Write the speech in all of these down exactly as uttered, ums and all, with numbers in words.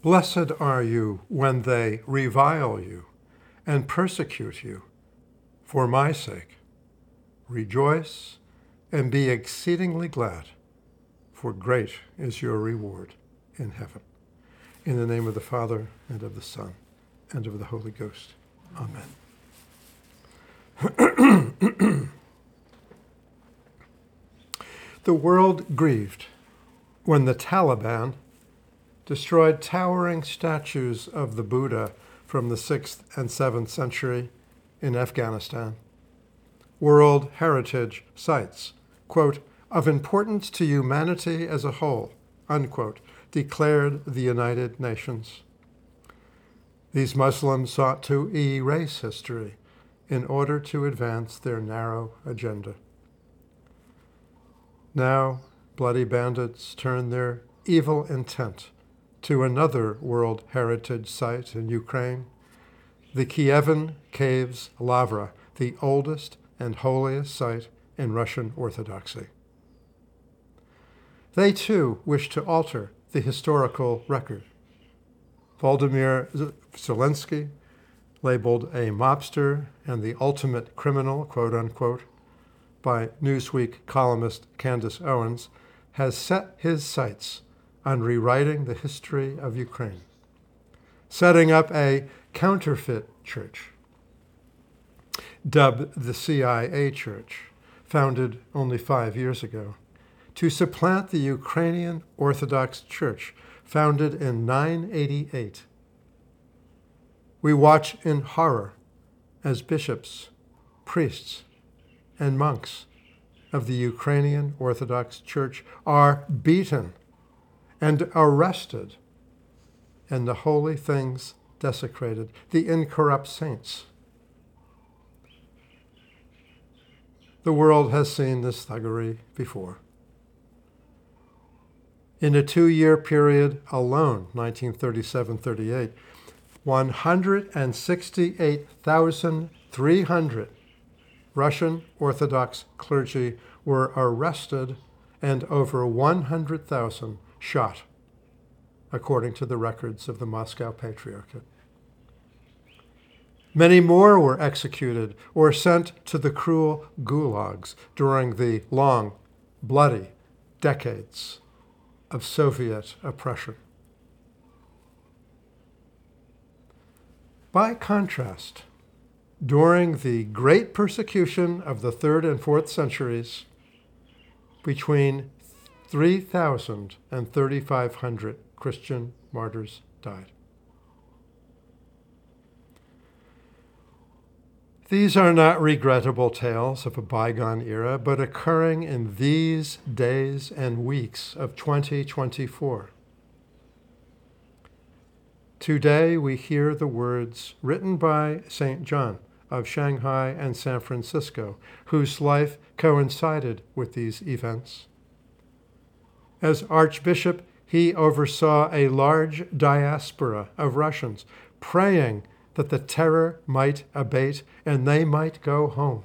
Blessed are you when they revile you and persecute you for my sake. Rejoice and be exceedingly glad, for great is your reward in heaven. In the name of the Father, and of the Son, and of the Holy Ghost. Amen. The world grieved when the Taliban destroyed towering statues of the Buddha from the sixth and seventh century in Afghanistan. World Heritage Sites, quote, of importance to humanity as a whole, unquote, declared the United Nations. These Muslims sought to erase history in order to advance their narrow agenda. Now, bloody bandits turn their evil intent to another World Heritage Site in Ukraine, the Kievan Caves Lavra, the oldest and holiest site in Russian Orthodoxy. They too wish to alter the historical record. Volodymyr Zelensky, labeled a mobster and the ultimate criminal, quote unquote, by Newsweek columnist Candace Owens, has set his sights on rewriting the history of Ukraine, setting up a counterfeit church, dubbed the C I A Church, founded only five years ago, to supplant the Ukrainian Orthodox Church, founded in nine eighty-eight. We watch in horror as bishops, priests, and monks of the Ukrainian Orthodox Church are beaten and arrested, and the holy things desecrated, the incorrupt saints. The world has seen this thuggery before. In a two-year period alone, nineteen thirty-seven thirty-eight, one hundred sixty-eight thousand three hundred Russian Orthodox clergy were arrested and over one hundred thousand shot, according to the records of the Moscow Patriarchate. Many more were executed or sent to the cruel gulags during the long, bloody decades of Soviet oppression. By contrast, during the great persecution of the third and fourth centuries, between three thousand and thirty-five hundred Christian martyrs died. These are not regrettable tales of a bygone era, but occurring in these days and weeks of twenty twenty-four. Today we hear the words written by Saint John of Shanghai and San Francisco, whose life coincided with these events. As Archbishop, he oversaw a large diaspora of Russians praying that the terror might abate and they might go home.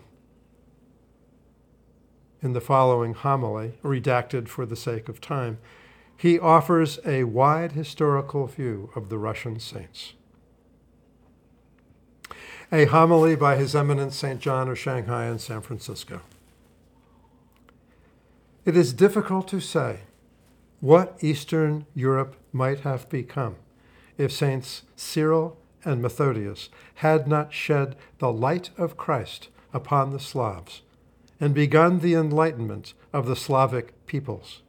In the following homily, redacted for the sake of time, he offers a wide historical view of the Russian saints. A homily by His Eminence Saint John of Shanghai and San Francisco. It is difficult to say what Eastern Europe might have become if Saints Cyril and Methodius had not shed the light of Christ upon the Slavs and begun the enlightenment of the Slavic peoples.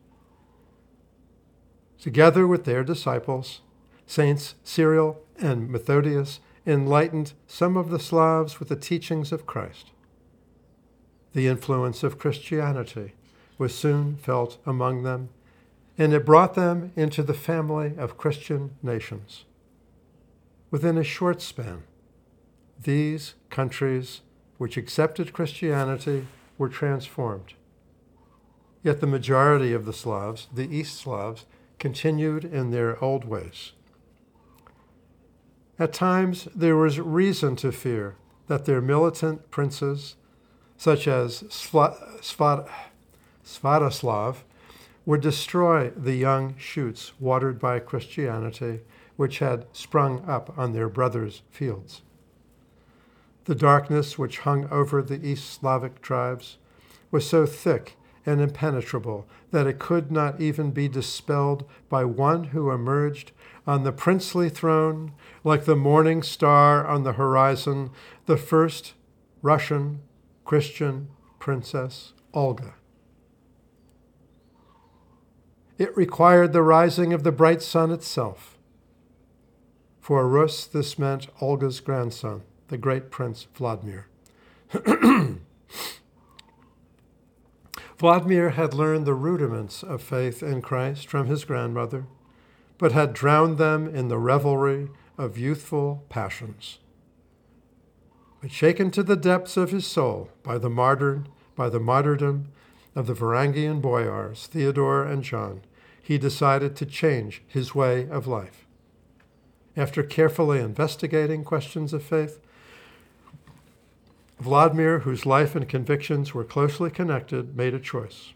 Together with their disciples, Saints Cyril and Methodius enlightened some of the Slavs with the teachings of Christ. The influence of Christianity was soon felt among them, and it brought them into the family of Christian nations. Within a short span, these countries which accepted Christianity were transformed. Yet the majority of the Slavs, the East Slavs, continued in their old ways. At times, there was reason to fear that their militant princes, such as Sva- Sva- Svatoslav, would destroy the young shoots watered by Christianity, which had sprung up on their brothers' fields. The darkness which hung over the East Slavic tribes was so thick and impenetrable that it could not even be dispelled by one who emerged on the princely throne like the morning star on the horizon, the first Russian Christian princess, Olga. It required the rising of the bright sun itself. For Rus, this meant Olga's grandson, the great Prince Vladimir. Vladimir had learned the rudiments of faith in Christ from his grandmother, but had drowned them in the revelry of youthful passions. But shaken to the depths of his soul by the martyr, by the martyrdom of the Varangian boyars, Theodore and John, he decided to change his way of life. After carefully investigating questions of faith, Vladimir, whose life and convictions were closely connected, made a choice.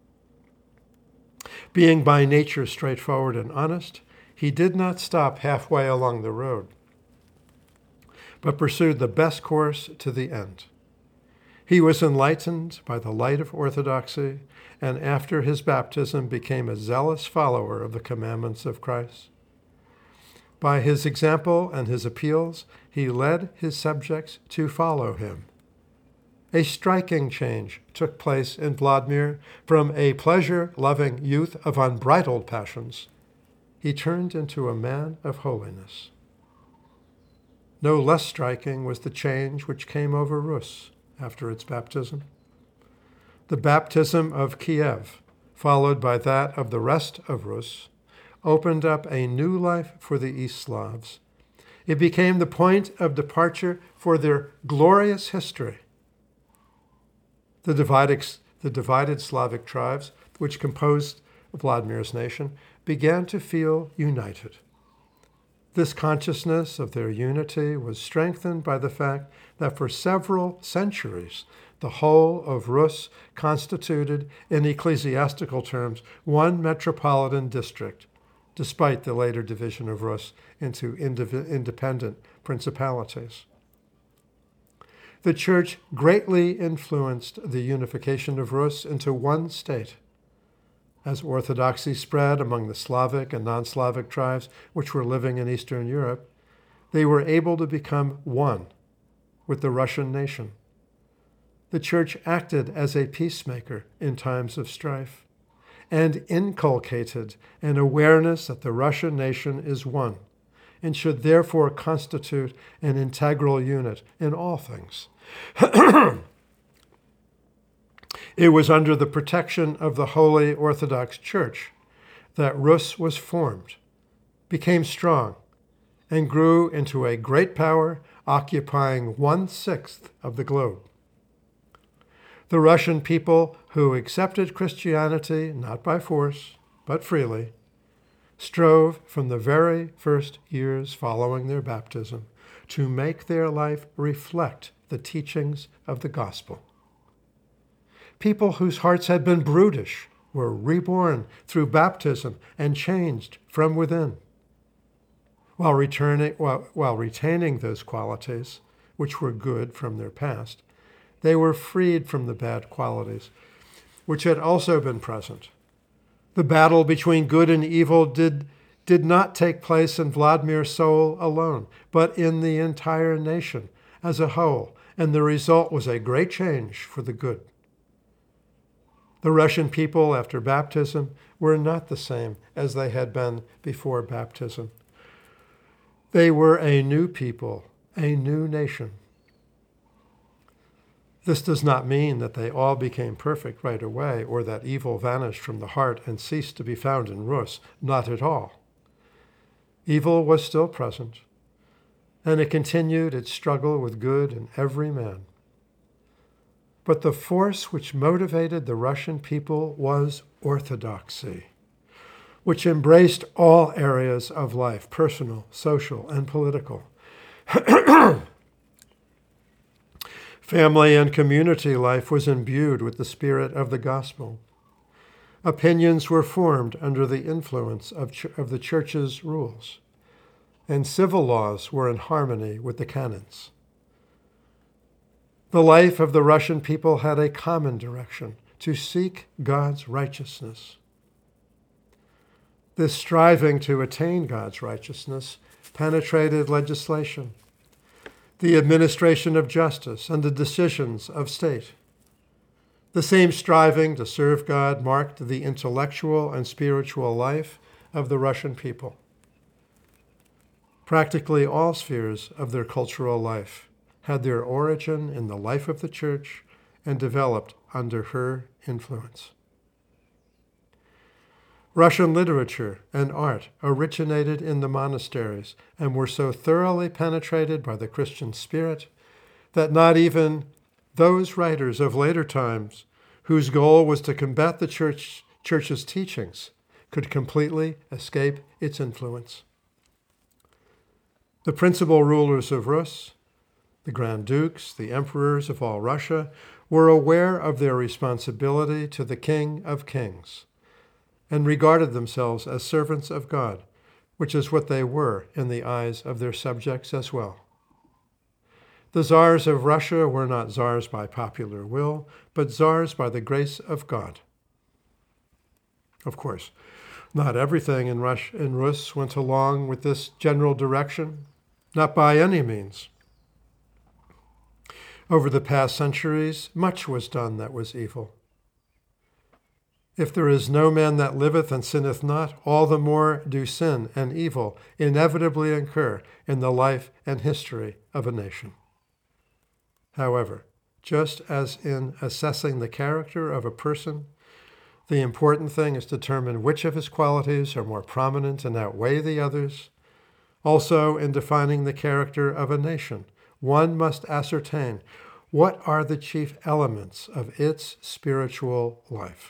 Being by nature straightforward and honest, he did not stop halfway along the road, but pursued the best course to the end. He was enlightened by the light of orthodoxy, and after his baptism became a zealous follower of the commandments of Christ. By his example and his appeals, he led his subjects to follow him. A striking change took place in Vladimir. From a pleasure-loving youth of unbridled passions, he turned into a man of holiness. No less striking was the change which came over Rus after its baptism. The baptism of Kiev, followed by that of the rest of Rus, opened up a new life for the East Slavs. It became the point of departure for their glorious history. The divided, the divided Slavic tribes, which composed Vladimir's nation, began to feel united. This consciousness of their unity was strengthened by the fact that for several centuries, the whole of Rus constituted, in ecclesiastical terms, one metropolitan district, despite the later division of Rus into indiv- independent principalities. The church greatly influenced the unification of Rus into one state. As orthodoxy spread among the Slavic and non-Slavic tribes which were living in Eastern Europe, they were able to become one with the Russian nation. The church acted as a peacemaker in times of strife and inculcated an awareness that the Russian nation is one and should therefore constitute an integral unit in all things. It was under the protection of the Holy Orthodox Church that Rus was formed, became strong, and grew into a great power occupying one-sixth of the globe. The Russian people, who accepted Christianity not by force, but freely, strove from the very first years following their baptism to make their life reflect the teachings of the gospel. People whose hearts had been brutish were reborn through baptism and changed from within. While, returning, while, while retaining those qualities, which were good from their past, they were freed from the bad qualities, which had also been present. The battle between good and evil did, did not take place in Vladimir's soul alone, but in the entire nation as a whole, and the result was a great change for the good. The Russian people after baptism were not the same as they had been before baptism. They were a new people, a new nation. This does not mean that they all became perfect right away or that evil vanished from the heart and ceased to be found in Rus. Not at all. Evil was still present, and it continued its struggle with good in every man. But the force which motivated the Russian people was orthodoxy, which embraced all areas of life, personal, social, and political. Family and community life was imbued with the spirit of the gospel. Opinions were formed under the influence of, ch- of the church's rules, and civil laws were in harmony with the canons. The life of the Russian people had a common direction: to seek God's righteousness. This striving to attain God's righteousness penetrated legislation, the administration of justice, and the decisions of state. The same striving to serve God marked the intellectual and spiritual life of the Russian people. Practically all spheres of their cultural life had their origin in the life of the church and developed under her influence. Russian literature and art originated in the monasteries and were so thoroughly penetrated by the Christian spirit that not even those writers of later times, whose goal was to combat the church, church's teachings, could completely escape its influence. The principal rulers of Rus, the Grand Dukes, the emperors of all Russia, were aware of their responsibility to the King of Kings and regarded themselves as servants of God, which is what they were in the eyes of their subjects as well. The czars of Russia were not czars by popular will, but czars by the grace of God. Of course, not everything in, Rus- in Rus went along with this general direction, not by any means. Over the past centuries, much was done that was evil. If there is no man that liveth and sinneth not, all the more do sin and evil inevitably occur in the life and history of a nation. However, just as in assessing the character of a person, the important thing is to determine which of his qualities are more prominent and outweigh the others, also in defining the character of a nation, one must ascertain what are the chief elements of its spiritual life.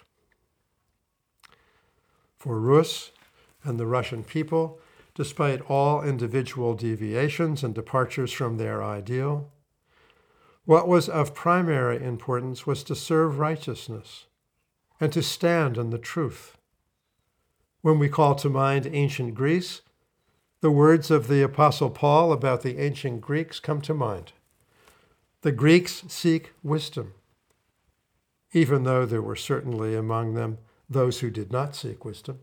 For Rus and the Russian people, despite all individual deviations and departures from their ideal, what was of primary importance was to serve righteousness and to stand in the truth. When we call to mind ancient Greece, the words of the Apostle Paul about the ancient Greeks come to mind. The Greeks seek wisdom, even though there were certainly among them those who did not seek wisdom.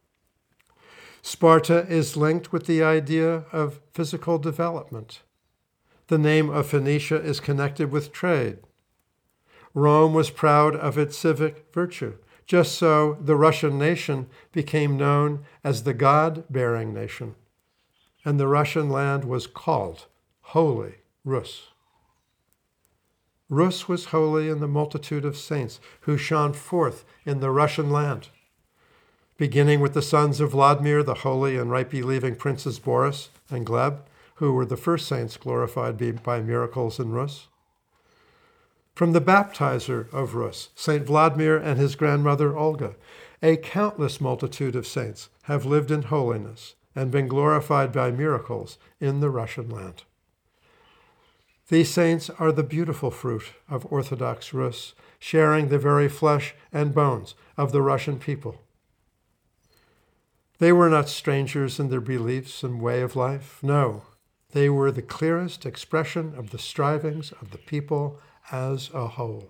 Sparta is linked with the idea of physical development. The name of Phoenicia is connected with trade. Rome was proud of its civic virtue. Just so, the Russian nation became known as the God-bearing nation, and the Russian land was called Holy Rus. Rus was holy in the multitude of saints who shone forth in the Russian land, beginning with the sons of Vladimir, the holy and right-believing princes Boris and Gleb, who were the first saints glorified by miracles in Rus. From the baptizer of Rus, Saint Vladimir and his grandmother Olga, a countless multitude of saints have lived in holiness and been glorified by miracles in the Russian land. These saints are the beautiful fruit of Orthodox Rus, sharing the very flesh and bones of the Russian people. They were not strangers in their beliefs and way of life. No, they were the clearest expression of the strivings of the people as a whole.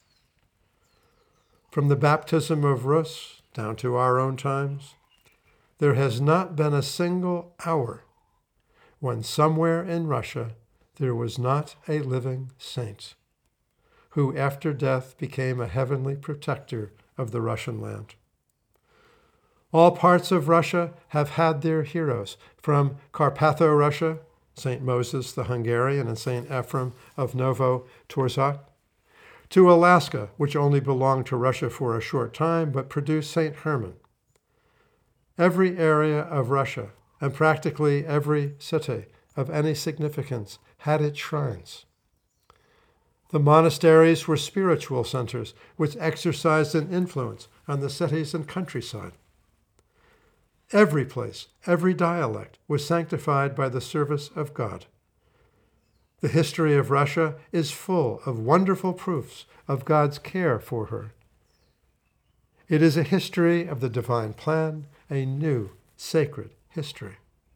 From the baptism of Rus down to our own times, there has not been a single hour when somewhere in Russia there was not a living saint who after death became a heavenly protector of the Russian land. All parts of Russia have had their heroes, from Carpatho-Russia, Saint Moses the Hungarian and Saint Ephrem of Novo-Torzhok, to Alaska, which only belonged to Russia for a short time but produced Saint Herman. Every area of Russia and practically every city of any significance had its shrines. The monasteries were spiritual centers which exercised an influence on the cities and countryside. Every place, every dialect was sanctified by the service of God. The history of Russia is full of wonderful proofs of God's care for her. It is a history of the divine plan, a new sacred history.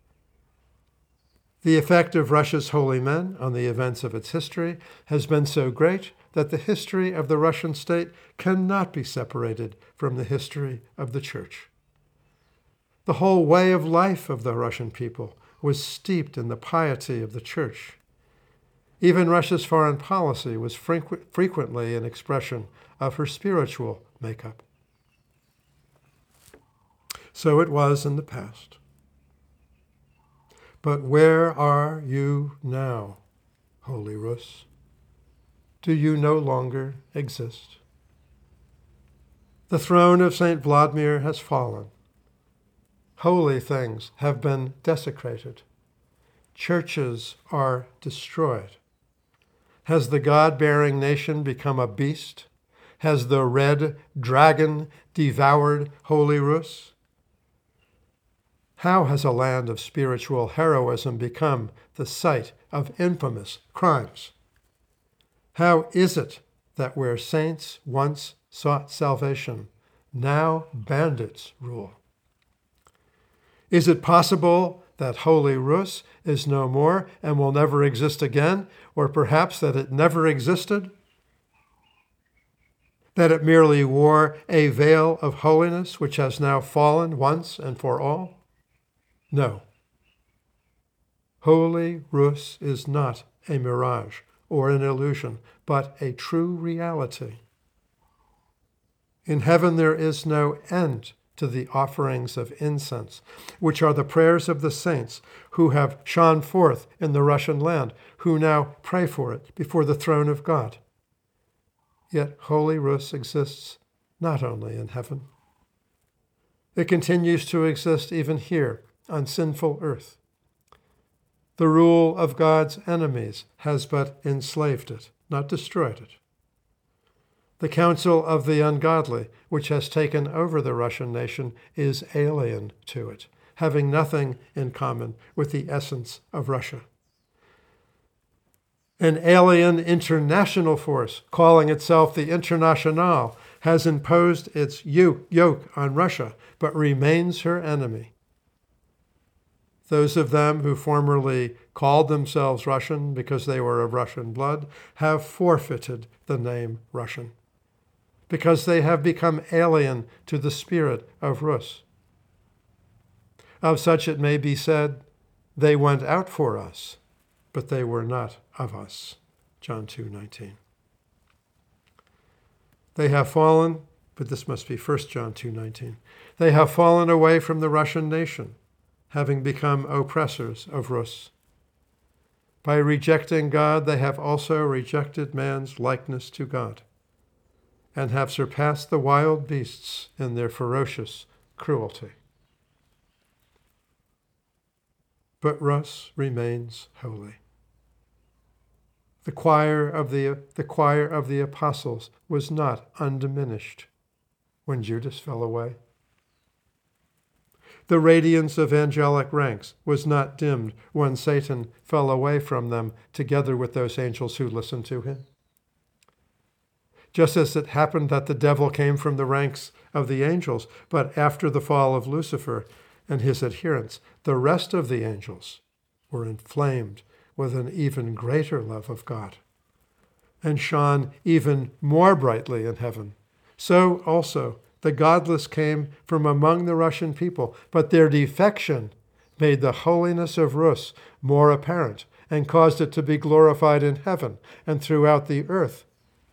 The effect of Russia's holy men on the events of its history has been so great that the history of the Russian state cannot be separated from the history of the Church. The whole way of life of the Russian people was steeped in the piety of the Church. Even Russia's foreign policy was frequ- frequently an expression of her spiritual makeup. So it was in the past. But where are you now, Holy Rus? Do you no longer exist? The throne of Saint Vladimir has fallen. Holy things have been desecrated. Churches are destroyed. Has the God-bearing nation become a beast? Has the red dragon devoured Holy Rus? How has a land of spiritual heroism become the site of infamous crimes? How is it that where saints once sought salvation, now bandits rule? Is it possible that Holy Rus is no more and will never exist again, or perhaps that it never existed? That it merely wore a veil of holiness which has now fallen once and for all? No. Holy Rus is not a mirage or an illusion, but a true reality. In heaven there is no end to the offerings of incense, which are the prayers of the saints who have shone forth in the Russian land, who now pray for it before the throne of God. Yet Holy Rus exists not only in heaven. It continues to exist even here on sinful earth. The rule of God's enemies has but enslaved it, not destroyed it. The counsel of the ungodly, which has taken over the Russian nation, is alien to it, having nothing in common with the essence of Russia. An alien international force, calling itself the Internationale, has imposed its yoke on Russia, but remains her enemy. Those of them who formerly called themselves Russian because they were of Russian blood have forfeited the name Russian, because they have become alien to the spirit of Rus. Of such it may be said, they went out for us, but they were not of us. John two nineteen. They have fallen, but this must be First John two nineteen. They have fallen away from the Russian nation, having become oppressors of Rus. By rejecting God, they have also rejected man's likeness to God, and have surpassed the wild beasts in their ferocious cruelty. But Rus remains holy. The choir of the, the choir of the apostles was not undiminished when Judas fell away. The radiance of angelic ranks was not dimmed when Satan fell away from them together with those angels who listened to him. Just as it happened that the devil came from the ranks of the angels, but after the fall of Lucifer and his adherents, the rest of the angels were inflamed with an even greater love of God and shone even more brightly in heaven. So also the godless came from among the Russian people, but their defection made the holiness of Rus more apparent and caused it to be glorified in heaven and throughout the earth.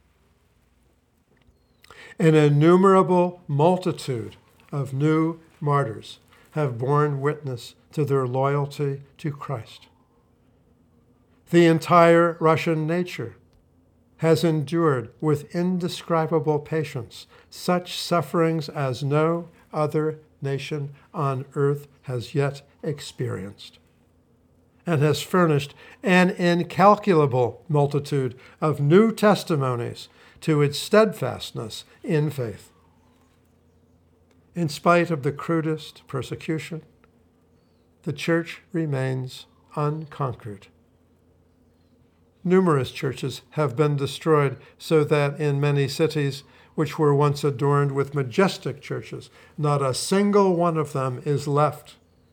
An innumerable multitude of new martyrs have borne witness to their loyalty to Christ. The entire Russian nature has endured with indescribable patience such sufferings as no other nation on earth has yet experienced, and has furnished an incalculable multitude of new testimonies to its steadfastness in faith. In spite of the crudest persecution, the Church remains unconquered. numerous churches have been destroyed, so that in many cities which were once adorned with majestic churches, not a single one of them is left.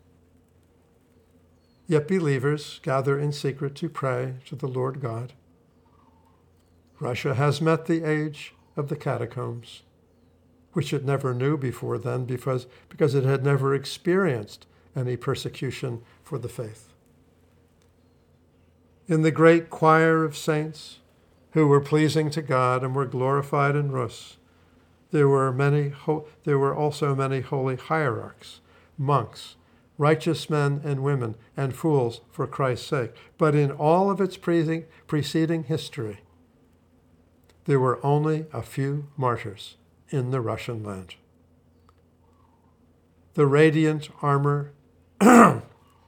Yet believers gather in secret to pray to the Lord God. Russia has met the age of the catacombs, which it never knew before then because, because it had never experienced any persecution for the faith. In the great choir of saints who were pleasing to God and were glorified in Rus, there were many. Ho- there were also many holy hierarchs, monks, righteous men and women, and fools for Christ's sake. But in all of its pre- preceding history, there were only a few martyrs in the Russian land. The radiant armor, the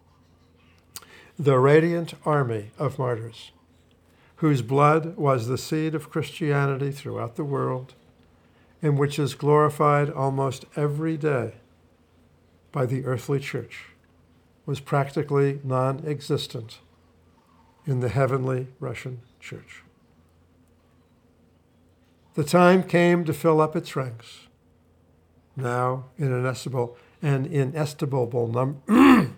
radiant army of martyrs, whose blood was the seed of Christianity throughout the world, and which is glorified almost every day by the earthly church, was practically non-existent in the heavenly Russian church. The time came to fill up its ranks. Now, an inestimable and inestimable number.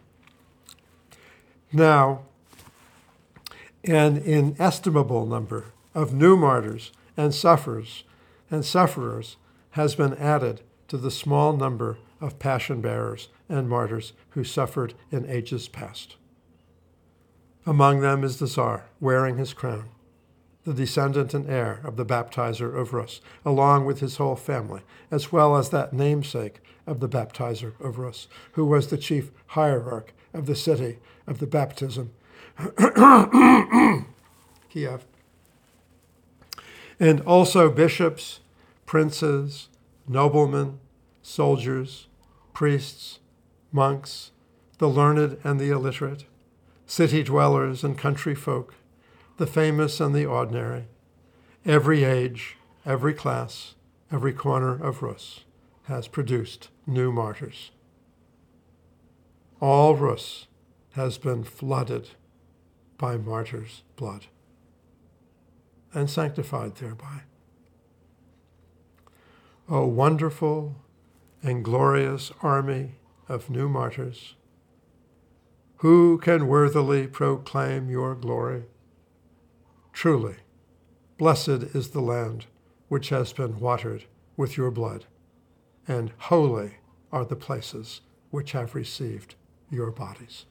now, an inestimable number of new martyrs and sufferers and sufferers has been added to the small number of passion bearers and martyrs who suffered in ages past. Among them is the Tsar, wearing his crown, the descendant and heir of the baptizer of Rus, along with his whole family, as well as that namesake of the baptizer of Rus, who was the chief hierarch of the city of the baptism, Kiev. And also bishops, princes, noblemen, soldiers, priests, monks, the learned and the illiterate, city dwellers and country folk, the famous and the ordinary, every age, every class, every corner of Rus has produced new martyrs. All Rus has been flooded by martyrs' blood and sanctified thereby. O wonderful and glorious army of new martyrs, who can worthily proclaim your glory? Truly, blessed is the land which has been watered with your blood, and holy are the places which have received your bodies.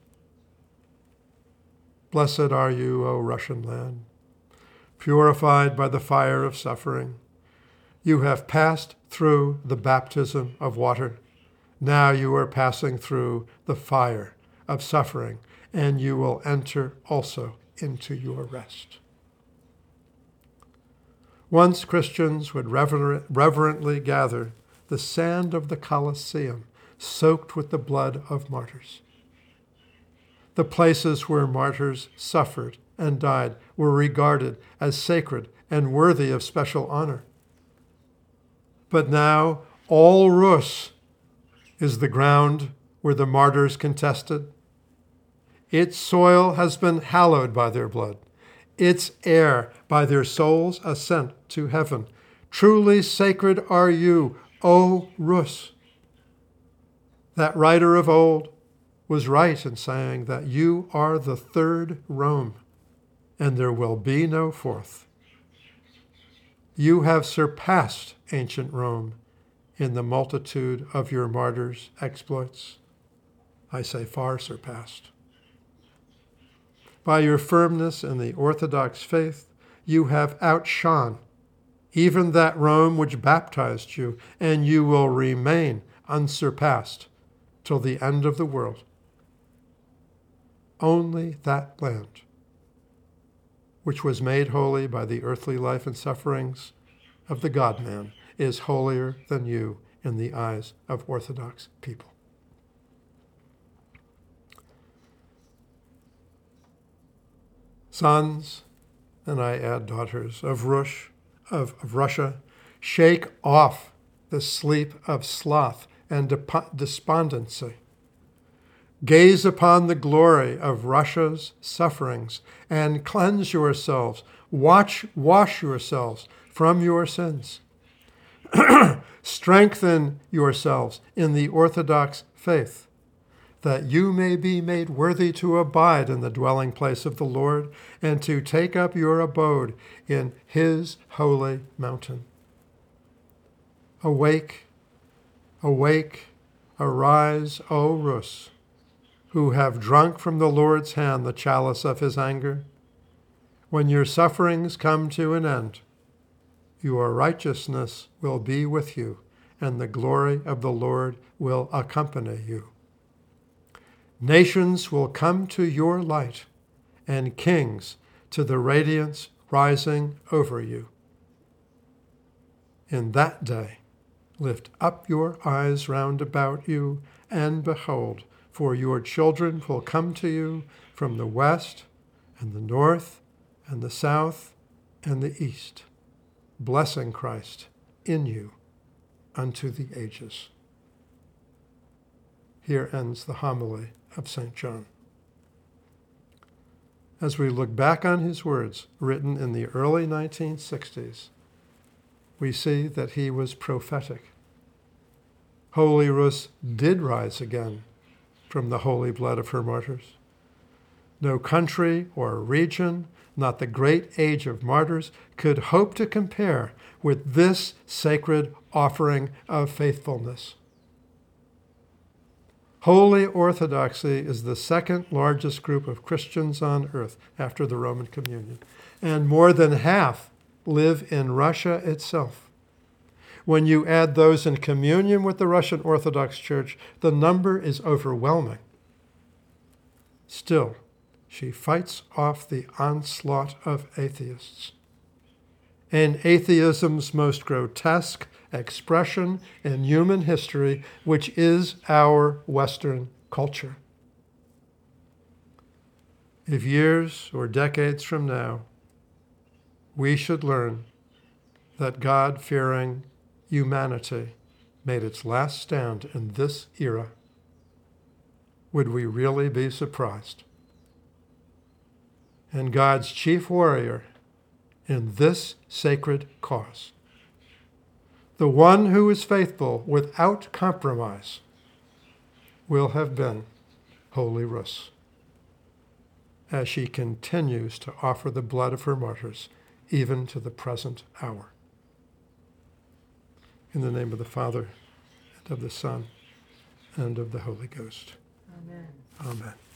Blessed are you, O Russian land, purified by the fire of suffering. You have passed through the baptism of water. Now you are passing through the fire of suffering, and you will enter also into your rest. Once Christians would rever- reverently gather the sand of the Colosseum, soaked with the blood of martyrs. The places where martyrs suffered and died were regarded as sacred and worthy of special honor. But now all Rus is the ground where the martyrs contested. Its soil has been hallowed by their blood, its air by their souls' ascent to heaven. Truly sacred are you, O Rus. That writer of old was right in saying that you are the third Rome, and there will be no fourth. You have surpassed ancient Rome in the multitude of your martyrs' exploits. I say far surpassed. By your firmness in the Orthodox faith, you have outshone even that Rome which baptized you, and you will remain unsurpassed till the end of the world. Only that land, which was made holy by the earthly life and sufferings of the God-man, is holier than you in the eyes of Orthodox people. Sons, and I add daughters, of Rus, of, of Russia, shake off the sleep of sloth and despondency. Gaze upon the glory of Russia's sufferings and cleanse yourselves. Watch, wash yourselves from your sins. Strengthen yourselves in the Orthodox faith, that you may be made worthy to abide in the dwelling place of the Lord and to take up your abode in his holy mountain. Awake, awake, arise, O Rus, who have drunk from the Lord's hand the chalice of his anger. When your sufferings come to an end, your righteousness will be with you, and the glory of the Lord will accompany you. Nations will come to your light, and kings to the radiance rising over you. In that day, lift up your eyes round about you, and behold, for your children will come to you from the west and the north and the south and the east, blessing Christ in you unto the ages. Here ends the homily of Saint John. As we look back on his words written in the early nineteen sixties, we see that he was prophetic. Holy Rus did rise again from the holy blood of her martyrs. No country or region, not the great age of martyrs, could hope to compare with this sacred offering of faithfulness. Holy Orthodoxy is the second largest group of Christians on earth after the Roman Communion, and more than half live in Russia itself. When you add those in communion with the Russian Orthodox Church, the number is overwhelming. Still, she fights off the onslaught of atheists. And atheism's most grotesque expression in human history, which is our Western culture. If years or decades from now, we should learn that God-fearing humanity made its last stand in this era, would we really be surprised? And God's chief warrior in this sacred cause, the one who is faithful without compromise, will have been Holy Rus, as she continues to offer the blood of her martyrs even to the present hour. In the name of the Father, and of the Son, and of the Holy Ghost. Amen. Amen.